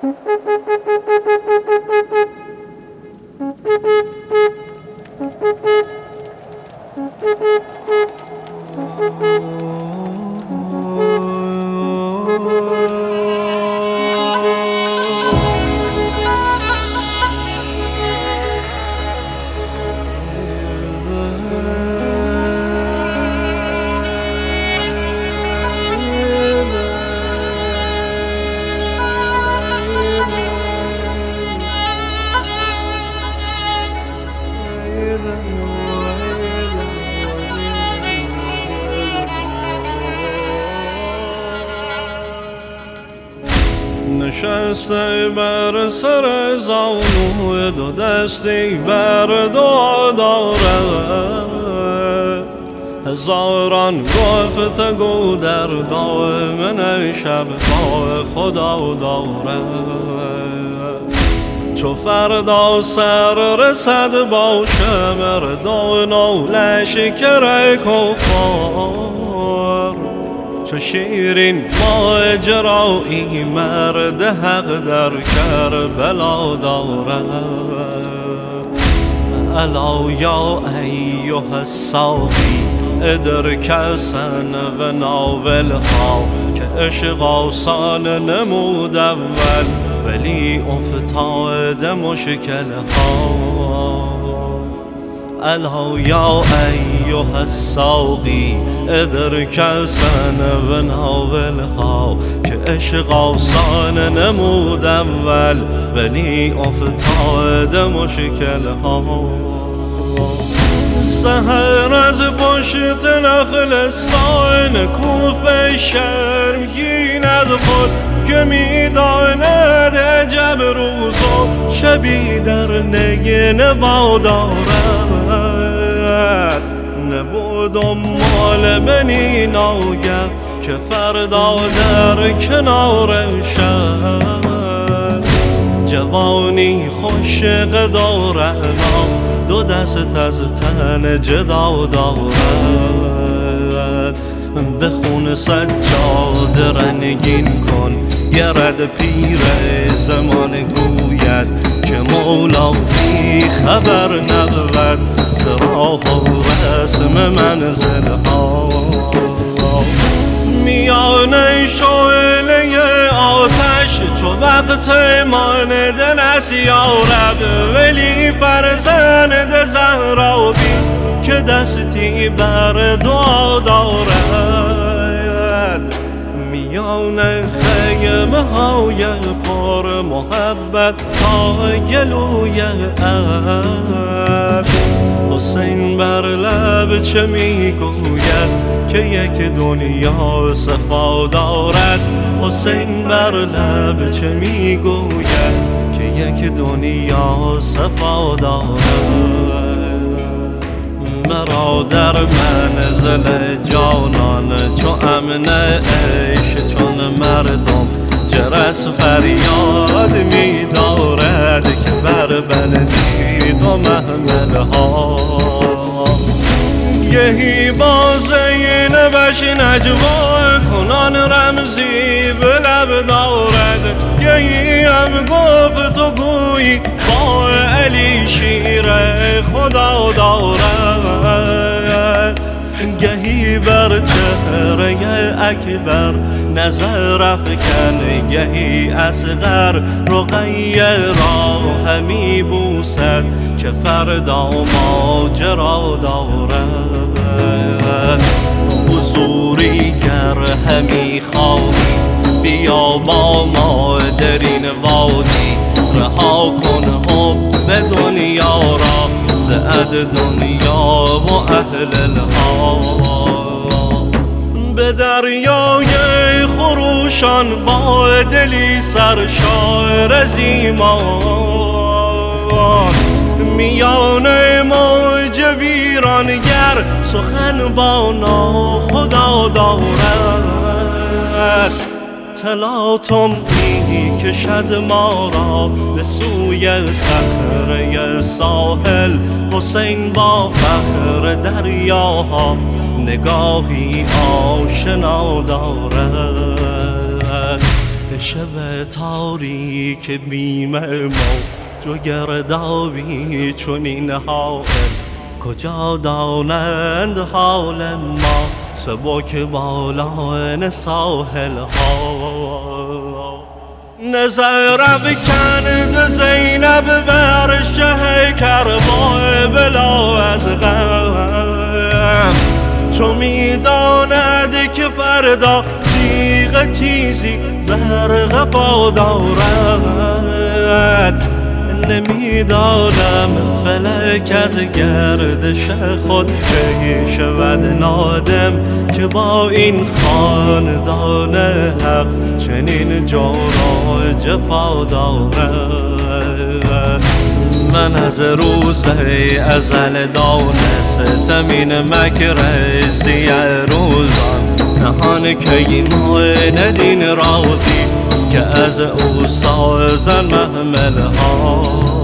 نشسته بر سر زانو دو دستی بر دعا داره هزاران گفت گو در دائم شب با خدا داره چو فردا سر رسد باشه مردان و لشکر کفار چو شیرین ماجرایی مرد حق در کربلا داره الا یا ایها الساقی ادرک سن و ناولها که عشق آسان نمود اول ولی افتاد مشکل ها الا یا ایها الساقی ادرک سن و ناولها که عشق آسان نمود اول ولی افتاد مشکل ها سحر از پشت نخلستان کوفه شرمگیند خود که میداند عجب روز و شبی در نی نوا دارد نبود مال بنی ناگه که فردا در کنار شد جوانی خوشق دارد دو دست از تن جدا دارد به خون سجاد رنگین کن گرد پیر زمان گوید که مولا بی خبر نبود سراح و رسم منزل ها میان شعله آتش چو وقت ماند نسیارد ولی فرزند زهرا بین که دستی بر دعا دارد میان خیمه های پر محبت تا گلوی عرش حسین بر لب چه میگوید که یک دنیا صفا دارد حسین بر لب چه میگوید که یک دنیا صفا دارد مرا در منزل جانان چو امن عیش چون مردم جرس فریاد می دارد که بر بلدید و محمل ها یهی با زینبش نجوا کنان رمزی به لب دارد یهی هم گفت و گویی با علی شیر خدا دارد گهی بر چهره اکبر نظر افکن گهی اصغر رقیه را همی بوسد که فردا ماجرا دارد حضوری گر همی خواهی بیا با ما در این وادی رها کن حب دنیا را زعد دنیا و اهل الها به دریای خروشان با دلی سرشار از ایمان میان موج ویرانگر سخن با ناخدا دارد تلاطم می کشد ما را به سوی صخره ساحل حسین با فخر دریاها نگاهی آشنا دارد شب تاریک بیم ما جگردابی چنین حائل کجا دانند حال ما سبک بالان ساحل ها نظر بکند زینب بر شه کربای بلا از غم چو میداند که فردا تیغ تیزی برق پا دارد نمیدانم فلک از گردش خود کی شود نادم که با این خاندان حق چنین جور و جفا دارد من از روز ازل دانستم این مکر سیه روزان نهان که ندین رازی که از او سازن محمل ها